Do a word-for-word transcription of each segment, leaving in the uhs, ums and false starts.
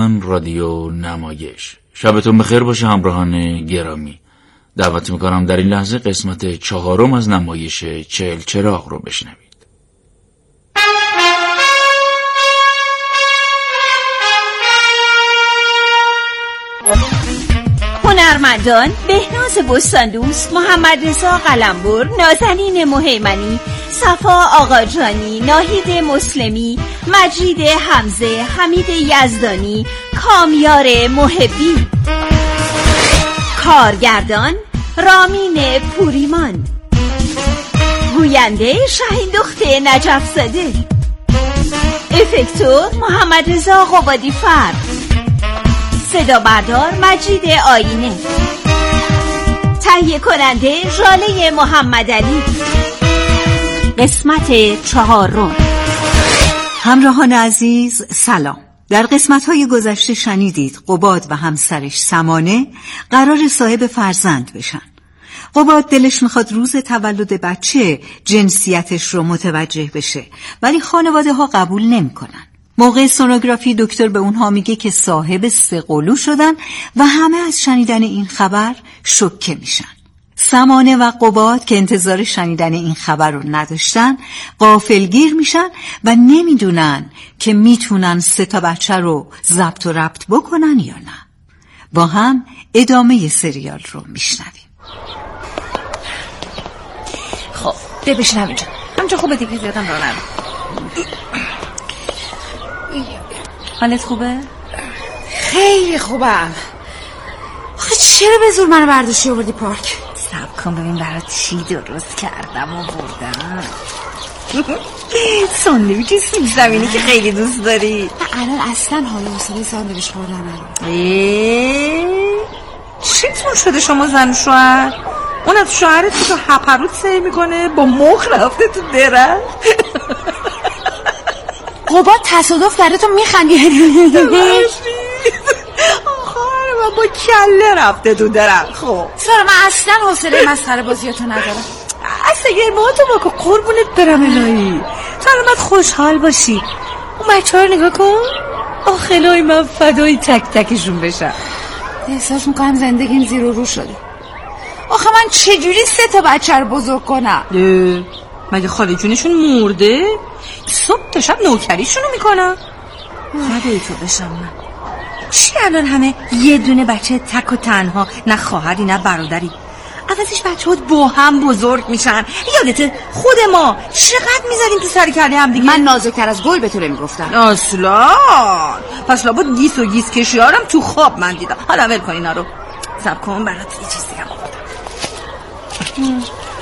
همراهان رادیو نمایش، شبتون بخیر باشه همراهان گرامی. دعوت میکنم در این لحظه قسمت چهارم از نمایش چهل چراغ رو بشنوید. هنرمندان بهناز بستاندوست، محمد رضا قلمبر، نازنین مهیمنی، صفا آقاجانی، ناهید مسلمی، مجید حمزه، حمید یزدانی، کامیار محبی. کارگردان رامین پوریمان. گوینده شاهین دخت نجف زاده. افکتور محمد رضا قبادی فر. صدا بردار مجید آینه. تهیه کننده ژاله محمد علی. قسمت چهارم. همراهان عزیز سلام. در قسمت‌های گذشته شنیدید قباد و همسرش سمانه قرار صاحب فرزند بشن. قباد دلش میخواد روز تولد بچه جنسیتش رو متوجه بشه، ولی خانواده ها قبول نمی‌کنن. موقع سونوگرافی دکتر به اونها میگه که صاحب سه قلو شدن و همه از شنیدن این خبر شوکه میشن. سمانه و قباد که انتظار شنیدن این خبر رو نداشتن غافلگیر میشن و نمیدونن که میتونن سه تا بچه رو ضبط و ربط بکنن یا نه. با هم ادامه سریال رو میشنویم. خب ده بشنم اینجا همجا خوبه دیگه، زیادم را نرم. حالت خوبه؟ خیلی خوبم. آخه چرا به زور منو برداشتی آوردی پارک؟ صبر کن ببین برات چی درست کردم و بردم. ساندویچ سیب زمینی که خیلی دوست داری. من الان اصلا حالا حوصله ساندویچ خوردن ندارم. چطور شده شما زن و شوهر؟ اون از شوهرت که تو هپروت سیر میکنه با مخ رفته تو درخت. قباد تصادف کرده تو میخندی. آخه من با کله رفته تو درخت. خب سارا من اصلا حوصله مسخره بازیاتو ندارم. اصلا یه ما تو با که قربونت برم الهی. تو الان باید خوشحال باشی. اون بچه ها رو نگاه کن. آخه الهی من فدای تک تکشون بشم. احساس میکنم زندگیم زیر و رو شده. آخه من چجوری سه تا بچه رو بزرگ کنم؟ مگه خاله جونشون مرده؟ صبح تا شب نوکریشونو میکنم. فدای تو بشم من. چی الان همه یه دونه بچه تک و تنها، نه خواهری نه برادری؟ عوضش بچه ها با هم بزرگ میشن. یادته خود ما چقدر میزدیم تو سر کله هم دیگه؟ من نازکتر از گل به تو نمیگفتم اصلا. پس لابد گیس و گیس کشیارم تو خواب من دیدم. حالا ول کن اینا رو. صبر کن برات یه چیز دیگه آوردم.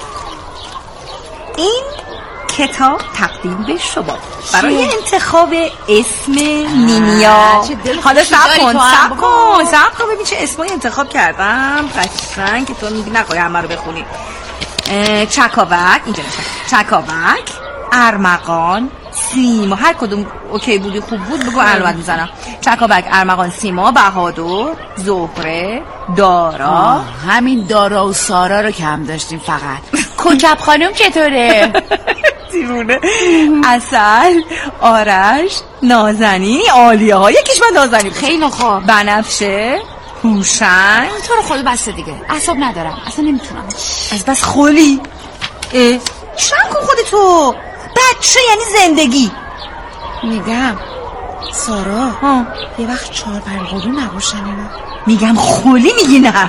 این کتاب تقدیم به شما برای انتخاب اسم نینیا. حالا صبر کن صبر کن صبر کن ببین چه اسمایی انتخاب کردم قشنگ که تو میگی نخواهی همه رو بخونی. چکاوک، اینجا نشد، چکاوک، ارمغان، سیما. هر کدوم اوکی بودی خوب بود بگو علامت میزنم. چکاوک، ارمغان، سیما، بهادر، زهره، دارا. همین دارا و سارا رو کم داشتیم فقط. کوچب خانم چطوره؟ دیوونه. عسل، آرش، نازنین، عالیه ها. یکیش من نازنین. خیلی خوب. بنفشه، هوشنگ. تو رو خدا بسته دیگه، اعصاب ندارم اصلا نمیتونم. از بس خولی. شم کن خودتو. بچه یعنی زندگی. میگم سارا ها. یه وقت چهار پرقلو نباشن اینا. میگم خولی میگی نه.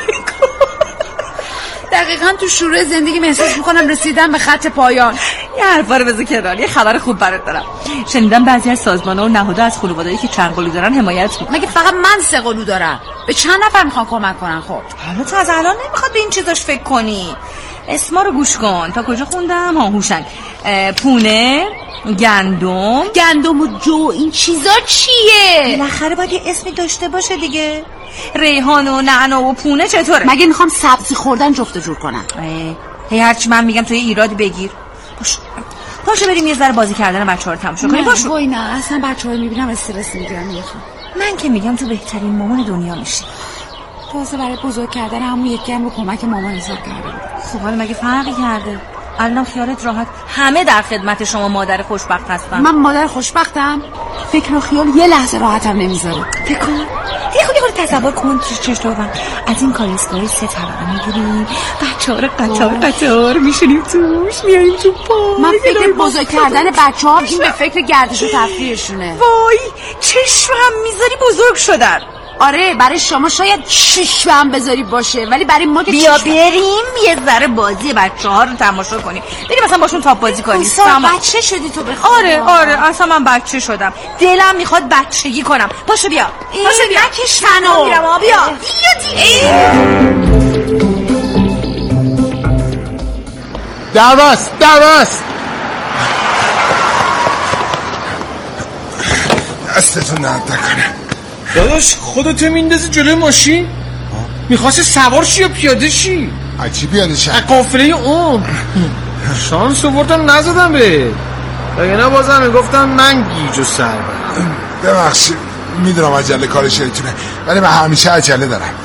دقیقا تو شروع زندگی احساس میکنم رسیدم به خط پایان. یه حرفا رو بذار کنار. یه خبر خوب برات دارم. شنیدم بعضی از سازمان‌ها و نهادها از خانواده‌ای که چند قلو دارن حمایت میکنن. مگه فقط من سه قلو دارم؟ به چند نفر میخوان کمک کنن؟ خب حالا تو از الان نمیخواد به این چیزاش فکر کنی. اسما رو گوش کن. تا کجا خوندم؟ ها هوشنگ، پونه، گندم. گندم و جو این چیزا چیه؟ بالاخره باید یه اسمی داشته باشه دیگه. ریحان و نعنا و پونه چطوره؟ مگه میخوام سبزی خوردن جفت جور کنم؟ هی هرچی من میگم تو یه ایرادی بگیر. باش پاشو بریم یه ذره بازی کردن بچه‌ها رو تماشا کنیم. پاشو. وای نه اصلا بچه‌ها رو میبینم استرس میگیرم. من که میگم تو بهترین مامان دنیا میشی. تازه برای بزرگ کردن همون یکی هم رو کمک مامان حساب کرده. خب حالا مگه فرقی کرده؟ الان خیالت راحت، همه در خدمت شما مادر خوشبخت هستن. من مادر خوشبختم؟ فکر و خیال یه لحظه راحتم نمیذاره. فکر کن یه خودی خودی تصور کن چشتوون از این کالیسکای سه طبقه میگیریم، بچه ها رو قطار قطار میشونیم توش، میاریم تو پارک. من فکر بزرگ کردن بچه ها این به فکر گردش و تفریحشونه. وای چشم هم میذاری بزرگ شدن. آره برای شما شاید شش هم بذاری باشه ولی برای ما که بیا بریم یه ذره بازی بچه ها رو تماشا کنیم، بریم مثلا باشون تاپ بازی کنیم. سام بچه شدی تو بخواه؟ آره آره اصلا من بچه شدم، دلم میخواد بچگی کنم. پاشو بیا پاشو بیا نکش منو. میرم بیا بیا درواز درواز دستتون درد نکنه. داداش خودتو میندازی جلوی ماشین؟ میخواستی سوار شی یا پیاده شی؟ اچی پیاده شی؟ قافله اون شانس آوردم نزدم به اگه نه بازم میگفتم من گیج و سر برم. ببخشید میدونم عجله کار شیطونه ولی من همیشه عجله دارم.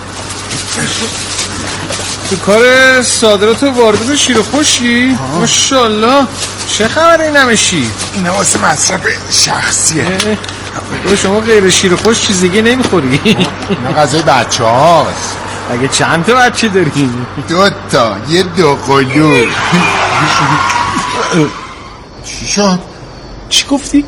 تو کار صادرات و واردات شیر و خوشی؟ ماشاءالله چه خبره این همه شیر؟ اینه واسه مصرف شخصیه. تو شما غیر شیر و خوش چیز دیگه نمیخوری؟ اینا غذای بچه هاست. اگه چند تا بچه داری؟ دو تا یه دو قلو. چی شد؟ چی گفتی؟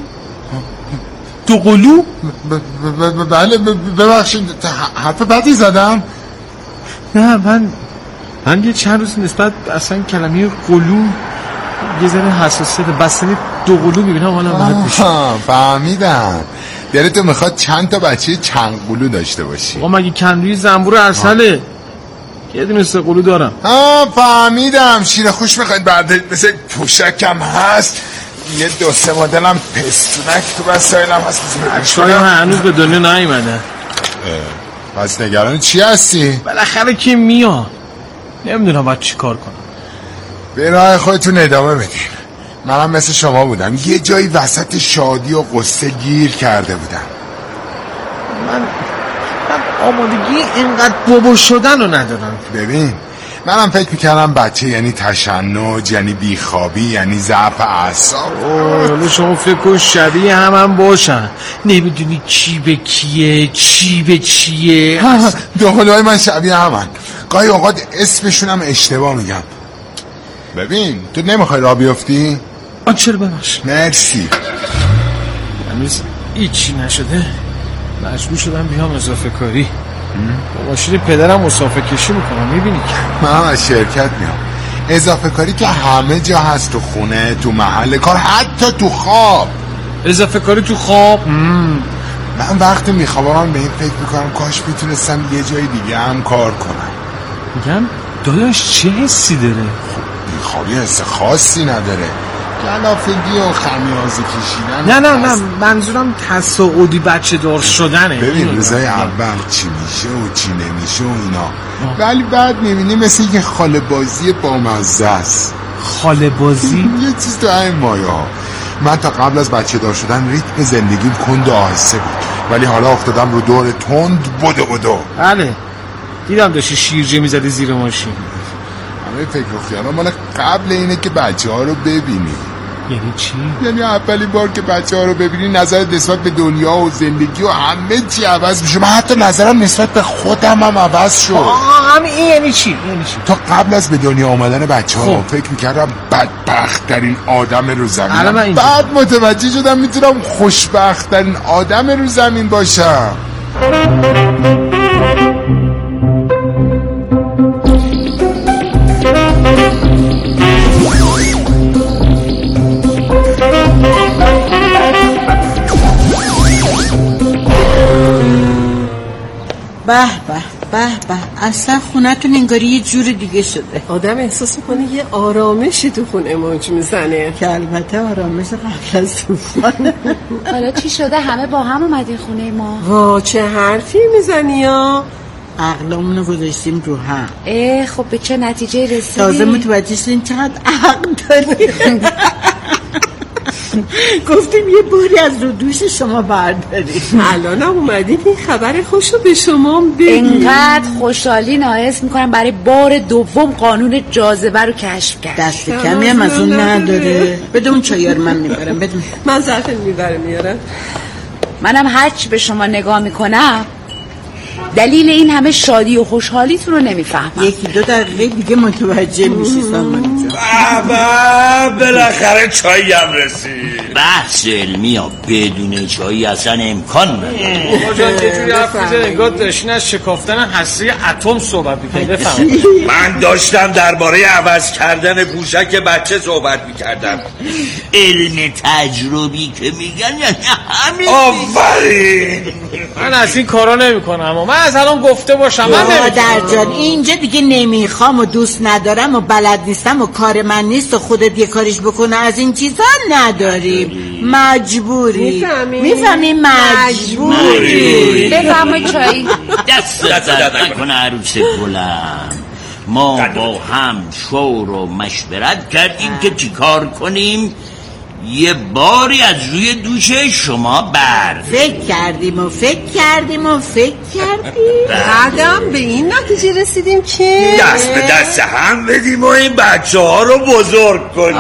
دو قلو؟ بله ببخشید حرف بدی زدم؟ نه من من یه چند روز نسبت اصلا کلمه قلو یه ذره حساسیت بستنی دو قلو میبینم حالا راحت میشه. فهمیدم داره تو میخواد چند تا بچه چند قلو داشته باشی. آقا مگه کندوی زنبور ارسله؟ یه دونه سه قلو دارم. آه فهمیدم شیر خوش میخواید بعد مثل پوشکم هست یه دو سه مدلم پستونک تو وسایلم هست. بچه‌ها هنوز به دنیا نیومدن. پس نگران چی هستی؟ بالاخره که میاد نمیدونم باید چی کار کنم. به راه خودتون ادامه بدین. منم مثل شما بودم یه جایی وسط شادی و قصه گیر کرده بودم. من من آمادگی اینقدر بابا شدن رو ندارم. ببین منم فکر میکردم بچه یعنی تشنج یعنی بیخوابی یعنی ضعف اعصاب. حالا شما فکر کن شبیه هم هم باشن نمیدونی کی به کیه چی به چیه. دو قلوهای من شبیه همن گاهی اوقات اسمشونم اشتباه میگم. ببین تو نمیخوای راه بیفتی؟ آن چرا ببخش مرسی. هنوز هیچی نشده مجبور شدم بیام اضافه کاری با ماشین پدرم مسافه کشی میکنم میبینی که من هم از شرکت میام. اضافه کاری که همه جا هست تو خونه تو محل کار حتی تو خواب. اضافه کاری تو خواب؟ مم. من وقتی میخوابم به این فکر میکنم کاش میتونستم یه جای دیگه هم کار کنم. میگم داداش چه حسی داره؟ بیخوابی حس خاصی نداره گلافگی و خمیازه کشیدن. نه نه نه منظورم تصاعدی بچه دار شدنه. ببین روزای اول چی میشه و چی نمیشه و اینا ولی بعد میبینی مثل یه خاله بازی بامزه است. خاله بازی؟ یه چیز تو این مایه ها. من تا قبل از بچه دار شدن ریتم زندگیم کند و آهسته بود ولی حالا افتادم رو دور تند بدو بدو. بله دیدم داشتی شیرجه میزدی زیر ماشین. همه فکر و خیالا مال قبل اینه که بچه ها رو ببینی. یعنی چی؟ یعنی اولی بار که بچه ها رو ببینی نظرت نسبت به دنیا و زندگی و همه چی عوض میشه. من حتی نظرم نسبت به خودم هم عوض شد. آه هم این یعنی چی؟ یعنی چی؟ تا قبل از به دنیا آمدن بچه ها فکر میکردم بدبخت ترین آدم رو زمین. بعد متوجه شدم میتونم خوشبخت ترین آدم رو زمین باشم. به به به به اصلا خونتون انگاری یه جور دیگه شده. آدم احساس میکنه یه آرامشی تو خونه موج میزنه که البته آرامش قبل از طوفان. حالا چی شده همه با هم اومدین خونه ما؟ وا چه حرفی میزنی یا عقلمونو گذاشتیم رو هم. اه خب به چه نتیجه رسیدی؟ تازه متوجه شدیم چقدر عقل داریم. گفتیم یه باری از رو دوش شما برداریم. الان هم اومدیم این خبر خوشو به شما بگیم. اینقدر خوشحالی ناحس میکنم برای بار دوم قانون جاذبه رو کشف کرد. دست کمی هم از اون نداره. بدون چایی رو من میبرم. بدون من ظرف میبرم میارم. منم هرچی به شما نگاه میکنم دلیل این همه شادی و خوشحالیتون رو نمیفهمم. یکی دو دقیقه دیگه متوجه میشی سامانه جان. بابا بالاخره چایی هم رسید. بحث علمی ها بدون چایی اصلا امکان نداره. بابا جان یه جوری حرف میزنه انگار داشتین از شکافتن هسته اتم صحبت میکنید. بفهمید من داشتم درباره عوض کردن پوشک بچه صحبت میکردم. علم تجربی که میگن یعنی همین. آفرین. من از این کارا نمیکنم اما من از الان گفته باشم من مادر جان اینجا دیگه نمیخوام و دوست ندارم و بلد نیستم و کار من نیست و خودت یه کاریش بکنه از این چیزا نداریم. مجبوری میفهمی مجبوری. بفهمید چایی دست دست نکنه عروس گلم. ما با هم شور و مشورت کردیم که چی کار کنیم یه باری از روی دوش شما بر فکر کردیم و فکر کردیم و فکر کردیم بعدم به این نتیجه رسیدیم که دست به دست هم بدیم و این بچه ها رو بزرگ کنیم.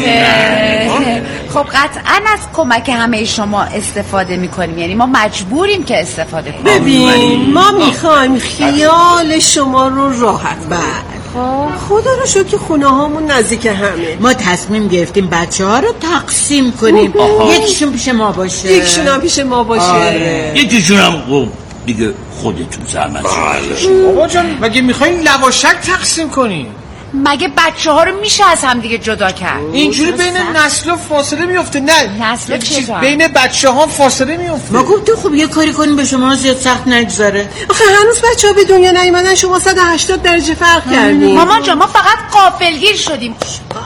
آخه خب قطعا از کمک همه شما استفاده میکنیم، یعنی ما مجبوریم که استفاده کنیم. ببین ما میخوایم خیال شما رو راحت بر خدا رو شکر که خونه هامون نزدیک همه. ما تصمیم گرفتیم بچه ها رو تقسیم کنیم. یکیشون پیش ما باشه یکیشون هم پیش ما باشه. آره. یکیشون هم خب دیگه خودتون زحمت کشید. بابا جان مگه میخواین لواشک تقسیم کنیم؟ مگه بچه ها رو میشه از هم دیگه جدا کرد؟ اینجوری بین نسل و فاصله میفته. نه نسل چه؟ بین بچه ها فاصله میفته. ما گفتیم خب یه کاری کنیم به شما زیاد سخت نگذاره. آخه هنوز بچه ها به دنیا نیومدن شما صد و هشتاد درجه فرق کردیم. مامان جان ما فقط غافلگیر شدیم.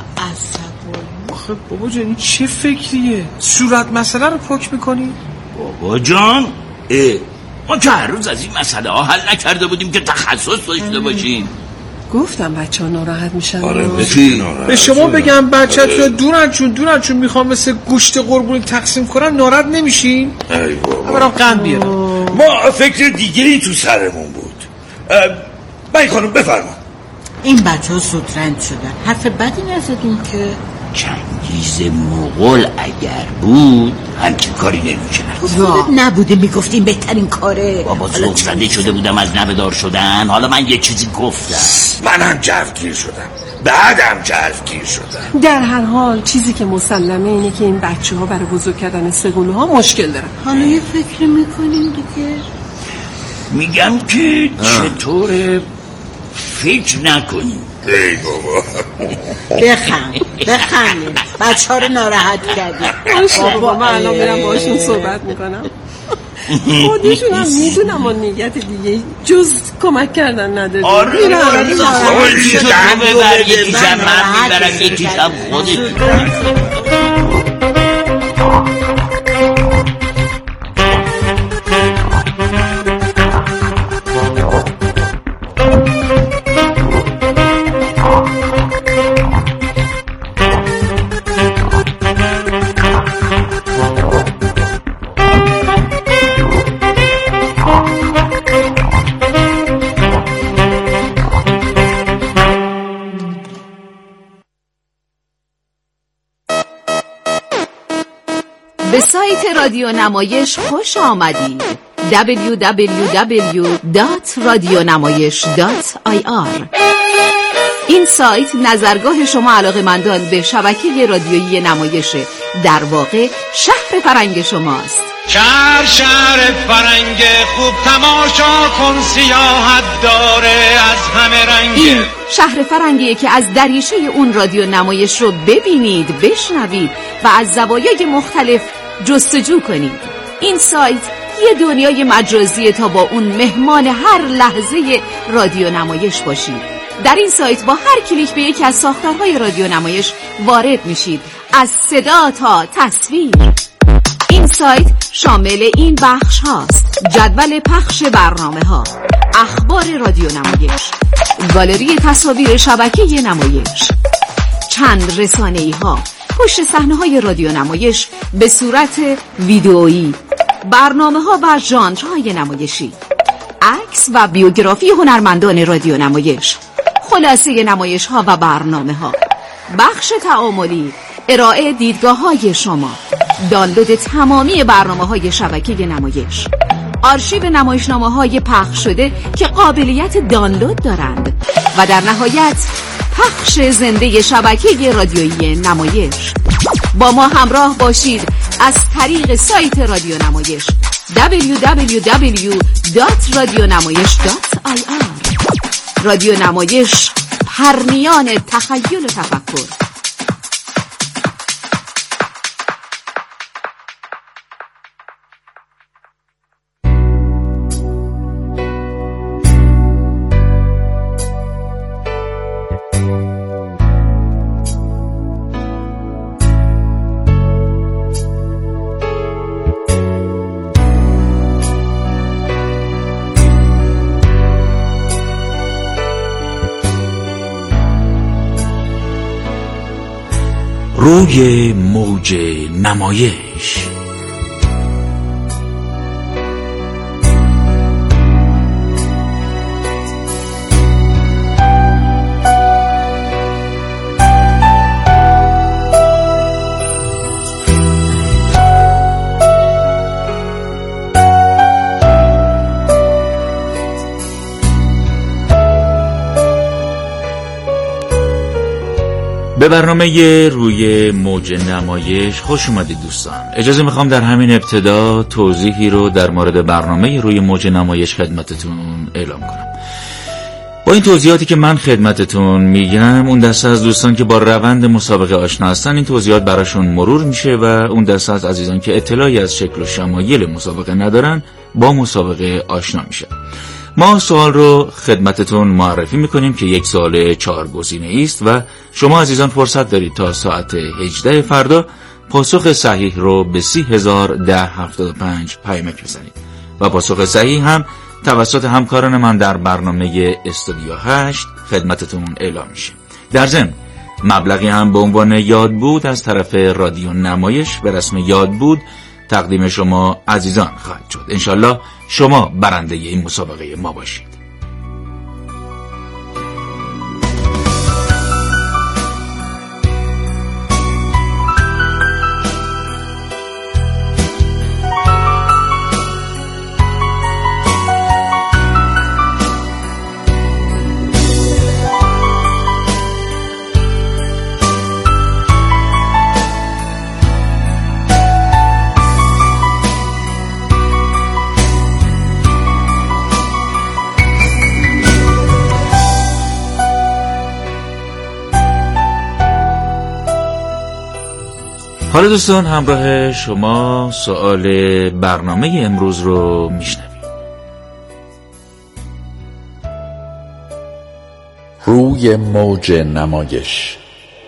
آخه بابا جان این چه فکریه؟ صورت مسئله رو پاک میکنی؟ بابا جان اه ما که هر روز از این مسئله ها حل نکرده بودیم که تخصص داشته باشیم. گفتم بچه ها ناراحت میشن. آره به شما بگم بچه ها دورن چون دورن چون میخوام مثل گوشت قربونی تقسیم کنن ناراحت نمیشین؟ ای بابا برام قند بیارم. ما فکر دیگری تو سرمون بود. بای خانم بفرما. این بچه ها سودرند شدن. حرف بدی نزدیم که چنگیز مغول اگر بود همچین کاری نمی‌کرد. خودت نبوده میگفتیم بهترین کاره. بابا ذوق زده شده بودم از نوه‌دار شدن. حالا من یه چیزی گفتم. منم جوگیر شدم بعدم جوگیر شدم. در هر حال چیزی که مسلمه اینه که این بچه ها برای بزرگ کردن سگونه ها مشکل دارن. حالا یه فکر میکنیم دیگه. میگم که چطوره فکر نکنیم. ای بابا بخند بخند بچه ها رو ناراحت کردیم. بابا من الان میرم باشون صحبت میکنم. خودشون هم میدونم و نیت دیگه جز کمک کردن نداری. آره آره یکیش هم ببر یکیش هم من میبرم یکیش هم خودش. به سایت رادیو نمایش خوش آمدید. دبلیو دبلیو دبلیو دات رادیونمایش دات آی آر. این سایت نظرگاه شما علاقه‌مندان به شبکه رادیویی نمایشه، در واقع شهر فرنگ شماست. شهر شهر فرنگ خوب تماشا کن، سیاحت داره از همه رنگ. این شهر فرنگیه که از دریچه اون رادیو نمایش رو ببینید، بشنوید و از زوایای مختلف جستجو کنید. این سایت یه دنیای مجازیه تا با اون مهمان هر لحظه رادیو نمایش باشید. در این سایت با هر کلیک به یکی از ساختارهای رادیو نمایش وارد میشید، از صدا تا تصویر. این سایت شامل این بخش هاست: جدول پخش برنامه ها، اخبار رادیو نمایش، گالری تصاویر شبکه نمایش، چند رسانه‌ای ها، پشت صحنه های رادیو نمایش به صورت ویدئویی، برنامه ها و ژانرهای نمایشی، عکس و بیوگرافی هنرمندان رادیو نمایش، خلاصه نمایش ها و برنامه ها، بخش تعاملی، ارائه دیدگاه های شما. دانلود تمامی برنامه‌های شبکه نمایش، آرشیو نمایشنامه‌های پخش شده که قابلیت دانلود دارند و در نهایت پخش زنده شبکه رادیویی نمایش. با ما همراه باشید از طریق سایت رادیو نمایش دبلیو دبلیو دبلیو دات رادیونمایش دات آی آر. رادیو نمایش، پرنیان تخیل و تفکر. روی موج نمایش. به برنامه روی موج نمایش خوش اومدید دوستان. اجازه میخوام در همین ابتدا توضیحی رو در مورد برنامه روی موج نمایش خدمتتون اعلام کنم. با این توضیحاتی که من خدمتتون میگم، اون دسته از دوستان که با روند مسابقه آشنا هستن این توضیحات براشون مرور میشه و اون دسته از عزیزان که اطلاعی از شکل و شمایل مسابقه ندارن با مسابقه آشنا میشن. ما سوال رو خدمتتون معرفی میکنیم که یک سوال چهار گزینه‌ای است و شما عزیزان فرصت دارید تا ساعت هجده فردا پاسخ صحیح رو به سی هزار ده هفتاد و پنج پیامک بزنید و پاسخ صحیح هم توسط همکاران من در برنامه استودیو هشت خدمتتون اعلام میشه. در ضمن مبلغی هم به عنوان یادبود از طرف رادیو نمایش به رسم یادبود تقدیم شما عزیزان خواهد شد. انشالله شما برنده این مسابقه ما باشید. حالا دوستان همراه شما سوال برنامه امروز رو میشنویم. روی موج نمایش.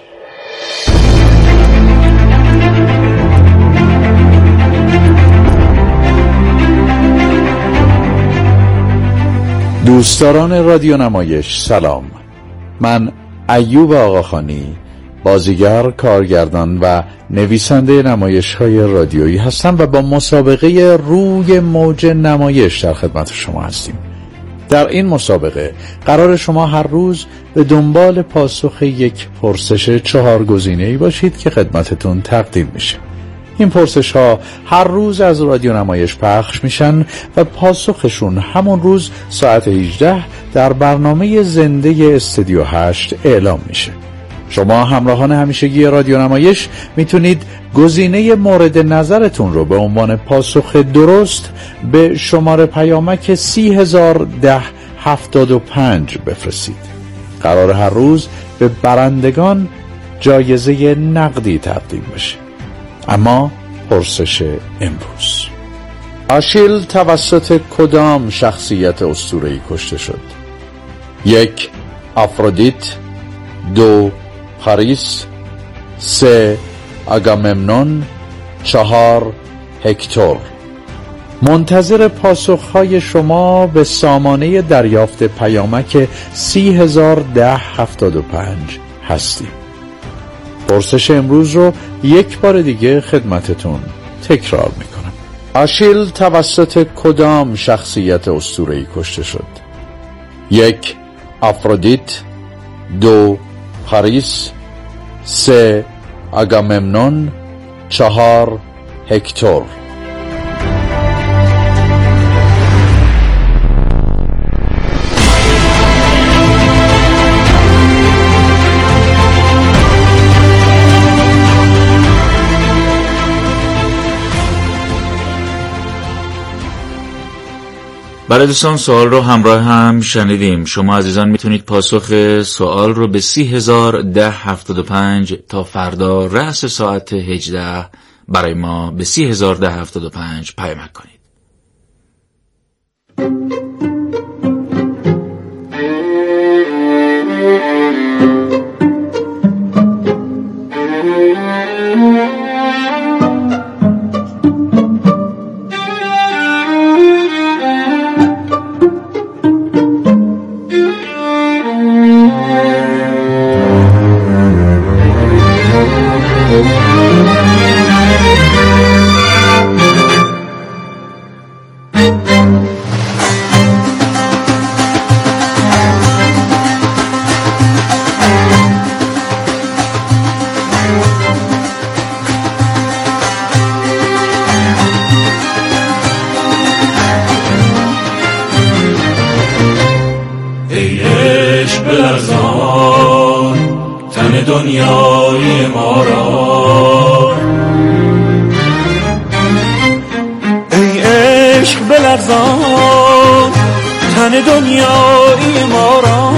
دوستداران رادیو نمایش سلام. من ایوب آقاخانی، بازیگر، کارگردان و نویسنده نمایش‌های رادیویی هستم و با مسابقه روی موج نمایش در خدمت شما هستیم. در این مسابقه قرار شما هر روز به دنبال پاسخ یک پرسش چهار گزینه‌ای باشید که خدمتتون تقدیم میشه. این پرسش ها هر روز از رادیو نمایش پخش میشن و پاسخشون همون روز ساعت هجده در برنامه زنده استودیو هشت اعلام میشه. شما همراهان همیشگی رادیو نمایش میتونید گزینه مورد نظرتون رو به عنوان پاسخ درست به شماره پیامک سی هزار ده هفتاد و پنج بفرستید. قرار هر روز به برندگان جایزه نقدی تقدیم بشه. اما پرسش امروز: آشیل توسط کدام شخصیت اسطوره‌ای کشته شد؟ یک، آفرودیت. دو، پاریس. سه، آگاممنون. چهار، هکتور. منتظر پاسخهای شما به سامانه دریافت پیامک سی هزار ده هفتاد و پنج هستیم. پرسش امروز رو یک بار دیگه خدمتتون تکرار میکنم. آشیل توسط کدام شخصیت اسطوره‌ای کشته شد؟ یک، آفرودیت. دو، پاریس. سه، آگاممنون. چهار، هکتور. برای دوستان سوال رو همراه هم شنیدیم. شما عزیزان میتونید پاسخ سوال رو به سی هزار ده هفتاد و پنج تا فردا رأس ساعت هجده برای ما به سی هزار ده هفتاد و پنج پیامک کنید. دنیای ما را ای عشق بلرزان تن دنیای ما را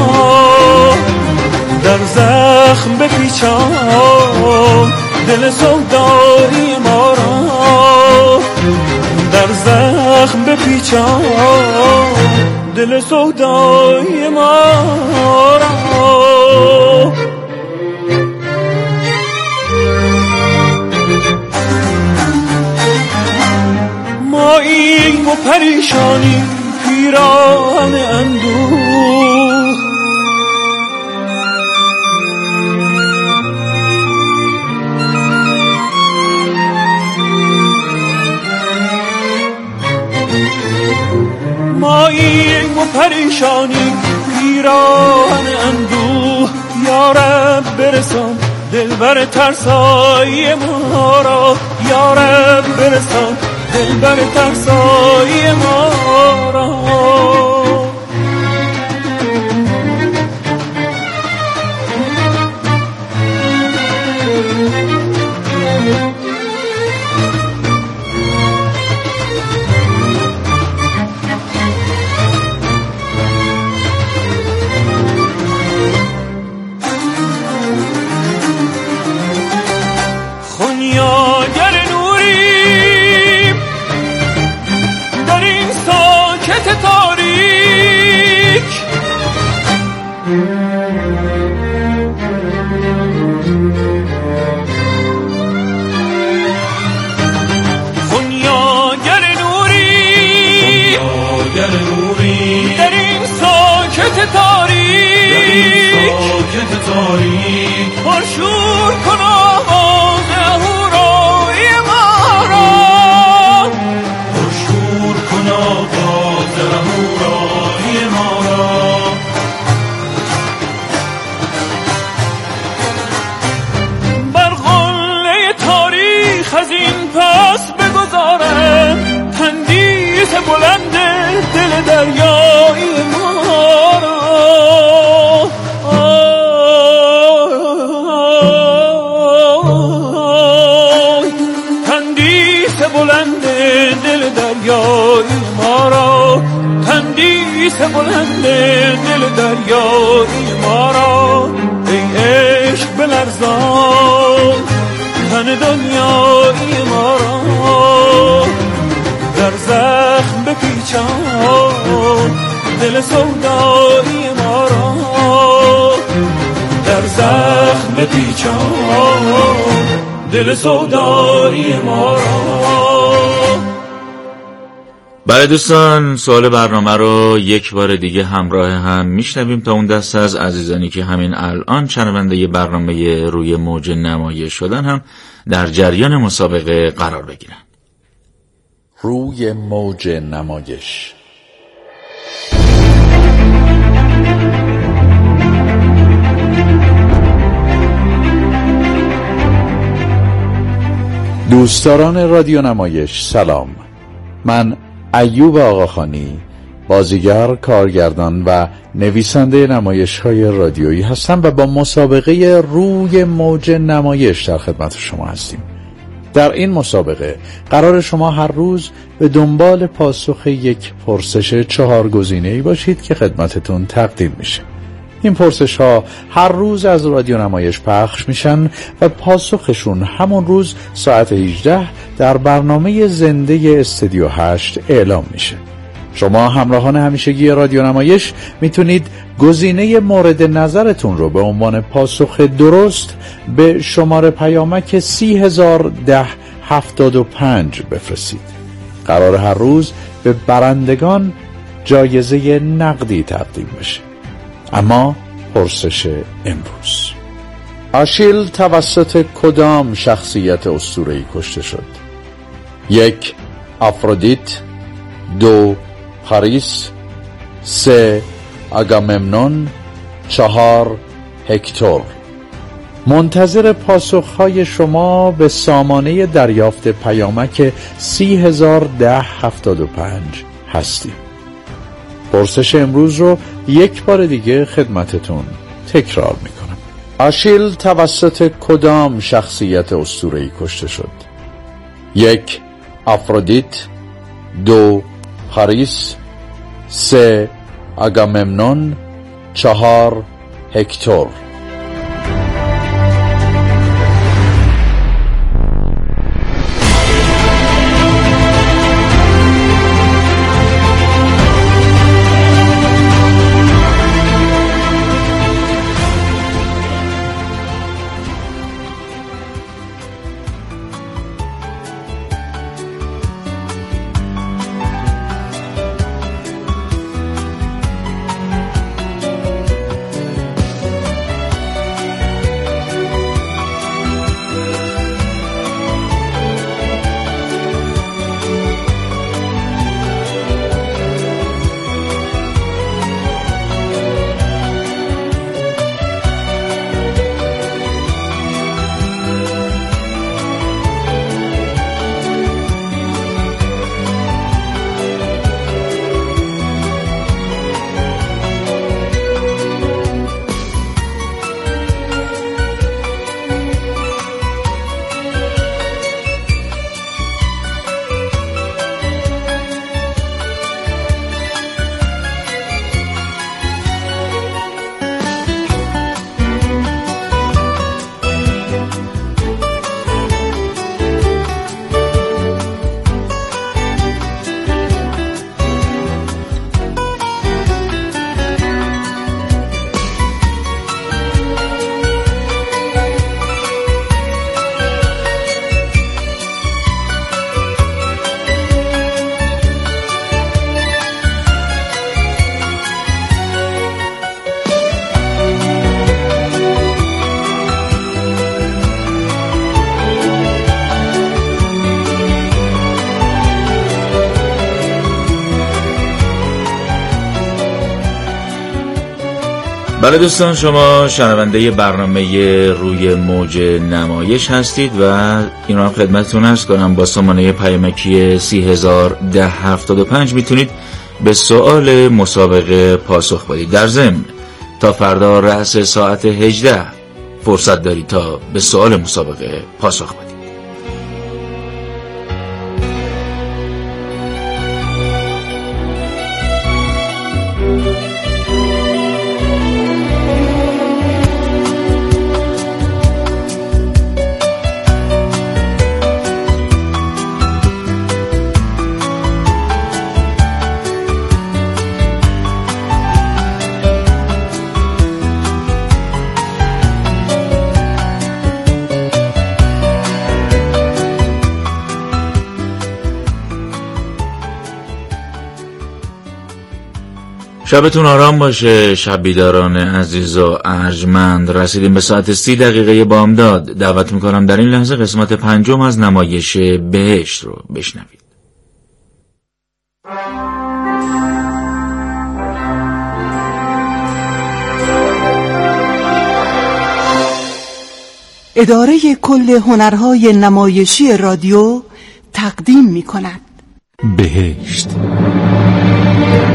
در زخم بپیچان دل سودای ما را در زخم بپیچان دل سودای ما را ماییم و پریشانی پیران اندوه ماییم و پریشانی پیران اندوه یارب برسان دلبر ترسای ما را یارب برسان دلبر ترسای ما را تاریک پرشور کن آواز هورای ما را پرشور کن آواز هورای ما را بر قله تاریخ از این پس بگذارم تندیس بلند دل دریای ما را بلند دل دریای ما را تندیس بلند دل دریای ما را ای عشق بلرزان تن دنیای ما را در زخم بپیچان دل سودای ما را در زخم بپیچان دل سودای ما را. بله دوستان سوال برنامه رو یک بار دیگه همراه هم میشنویم تا اون دسته از عزیزانی که همین الان شنونده برنامه روی موج نمایش شدن هم در جریان مسابقه قرار بگیرن. روی موج نمایش. دوستداران رادیو نمایش سلام. من ایوب آقاخانی، بازیگر، کارگردان و نویسنده نمایش های رادیویی هستم و با مسابقه روی موج نمایش در خدمت شما هستیم. در این مسابقه قرار شما هر روز به دنبال پاسخ یک پرسش چهار گزینه‌ای باشید که خدمتتون تقدیم میشه. این پرسش ها هر روز از رادیو نمایش پخش میشن و پاسخشون همون روز ساعت هجده در برنامه زنده استودیو هشت اعلام میشه. شما همراهان همیشگی رادیو نمایش میتونید گزینه مورد نظرتون رو به عنوان پاسخ درست به شماره پیامک سی هزار ده هفتاد و پنج بفرستید. قرار هر روز به برندگان جایزه نقدی تقدیم بشه. اما پرسش امروز: آشیل توسط کدام شخصیت اسطوره‌ای کشته شد؟ یک، آفرودیت. دو، پاریس. سه، آگاممنون. چهار، هکتور. منتظر پاسخهای شما به سامانه دریافت پیامک سی هزار ده هفتاد و پنج هستیم. پرسش امروز رو یک بار دیگه خدمتتون تکرار میکنم. آشیل توسط کدام شخصیت اسطوره‌ای کشته شد؟ یک، آفرودیت. دو، پاریس. سه، آگاممنون. چهار، هکتور. بله دوستان، شما شنونده برنامه روی موج نمایش هستید و این رو هم خدمتتون عرض کنم با سامانه پیامکی سی هزار ده هفتاد و پنج میتونید به سوال مسابقه پاسخ بدید. در ضمن تا فردا رأس ساعت هجده فرصت دارید تا به سوال مسابقه پاسخ بدید. شبتون آرام باشه شب بیداران عزیز و ارجمند. رسیدیم به ساعت سی دقیقه بامداد. دعوت میکنم در این لحظه قسمت پنجم از نمایش بهشت رو بشنوید. اداره کل هنرهای نمایشی رادیو تقدیم می کند. بهشت.